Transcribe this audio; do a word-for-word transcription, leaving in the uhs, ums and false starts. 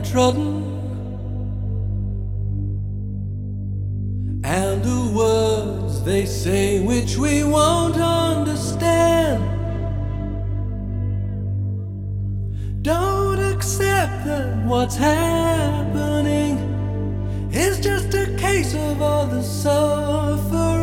downtrodden, and the words they say which we won't understand. Don't accept that what's happening is just a case of all the suffering.